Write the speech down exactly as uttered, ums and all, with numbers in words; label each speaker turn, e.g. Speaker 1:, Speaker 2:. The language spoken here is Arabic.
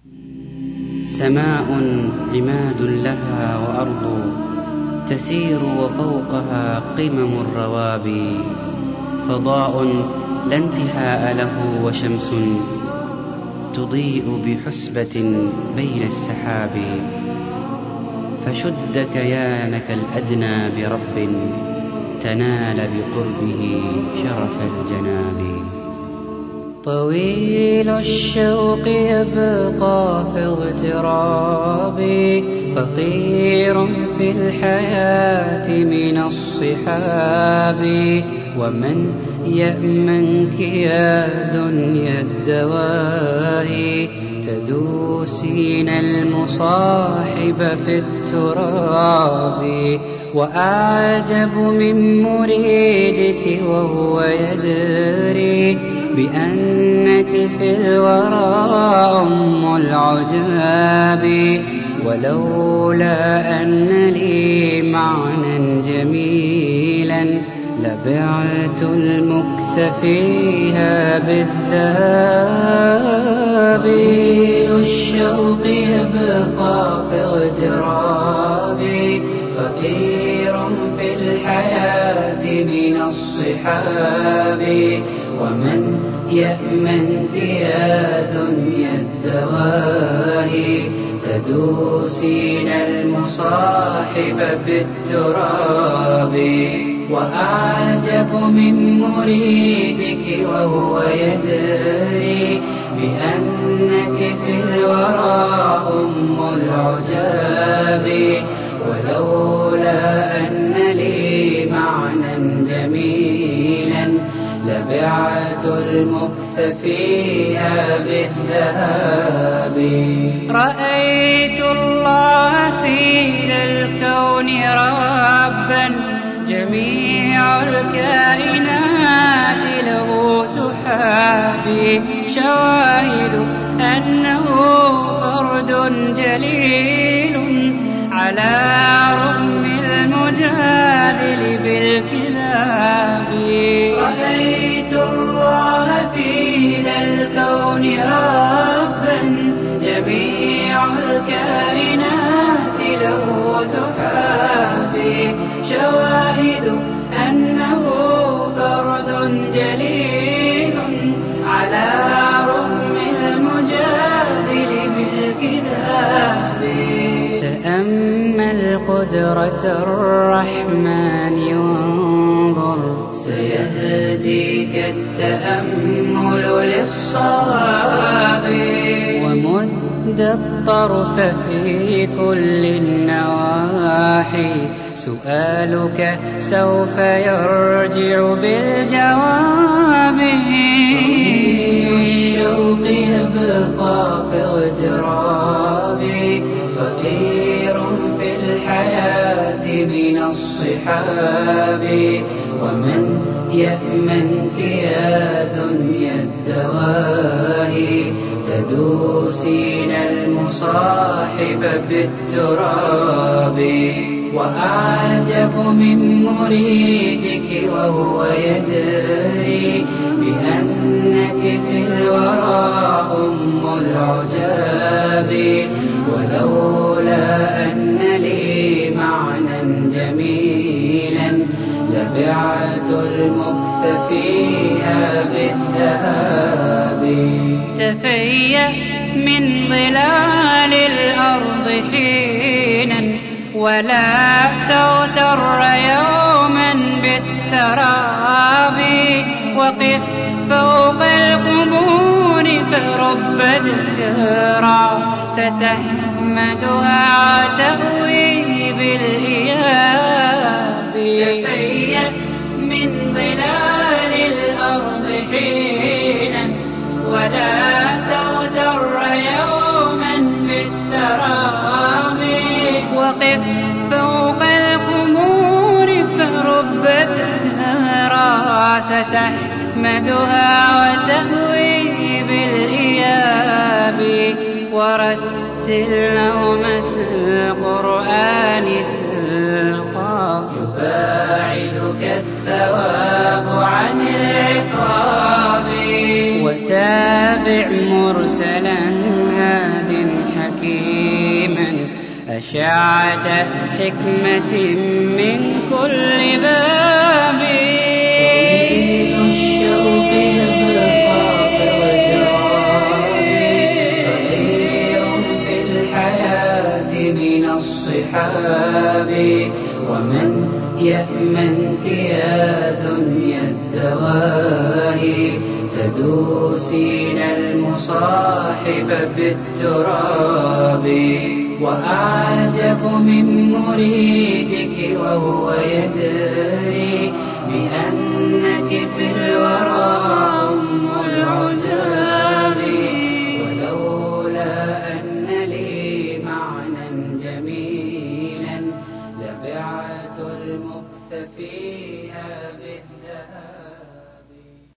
Speaker 1: سماء عماد لها وأرض تسير وفوقها قمم الروابي، فضاء لا انتهاء له وشمس تضيء بحسبة بين السحاب. فشد كيانك الأدنى برب تنال بقربه شرف الجناب.
Speaker 2: طويل الشوق يبقى في اغترابي، فقير في الحياة من الصحاب. ومن يأمنك يا دنيا الدواء، تدوسين المصاحب في التراب. وأعجب من مريدك وهو يدري بأنك في الورى أم العجاب. ولولا أن لي معنى جميلا لبعت المكث فيها بالذهب. الشوق يبقى في اغترابي، فقير في الحياة من الصحاب. ومن يأمنك يا دنيا الدواء، تدوسين المصاحب في التراب. وأعجب من مريدك وهو يدري بأنك في الورى أم العجاب. ولولا أن لي معنى جميلا لبعت المكث فيها بالذهب. رأيت الله في الكون ربا، جميع الكائنات له تحابي. شواهد أنه فرد جليل على رغم المجادل بالكذاب. رأيت الله في الكون ربا، جميع الكائنات له تحابي. شواهد أنه فرد جليل على رغم المجادل بالكذاب. تأمل قدرة الرحمن وانظر، سيهديك التأمل للصواب. ومد الطرف في كل النواحي، سؤالك سوف يرجع بالجواب. الشوق يبقى في اغترابي، فقير في الحياة من الصحاب. ومن يأمنك يا دنيا الدواء، تدوسين المصاحب في التراب. وأعجب من مريدك وهو يدري بأنك في الورى أم العجاب. ولولا أن لي معنى جميلا لبعت المكث فيها بالذهب. تفيأ من ظلال الأرض حينا، ولا تغتر يوما بالسراب. وقف فوق القبور فرب الدهرا، ستحمدها وتأوي بالإياب. تفيأ من ظلال الأرض حينا، ولا تغتر يوما بالسراب. وقف فوق القبور فرب الدهرا، ستحمدها وتهوي بالإياب. ورتل نومة القرآن تلقى، يباعدك الثواب عن العقاب. وتابع مرسلا هاد حكيما أشعة حكمة من كل باب. طويل الشوق يبقى وجرابي قدير في الحياة من الصحاب. ومن يأمنك يا دنيا الدواهي تدوسين المصاحب في التراب. وأعجب من مريدك وهو يدري بأنك في الورى